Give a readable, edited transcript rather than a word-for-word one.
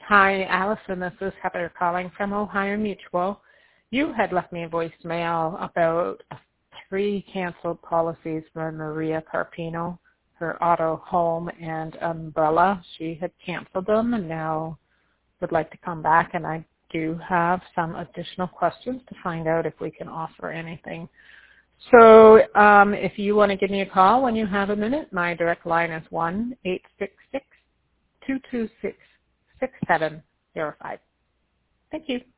Hi, Allison. This is Heather calling from Ohio Mutual. You had left me a voicemail about 3 canceled policies for Maria Carpino, her auto, home, and umbrella. She had canceled them and now would like to come back, and I do have some additional questions to find out if we can offer anything. So if you want to give me a call when you have a minute, my direct line is 1-866-226-6705. Thank you.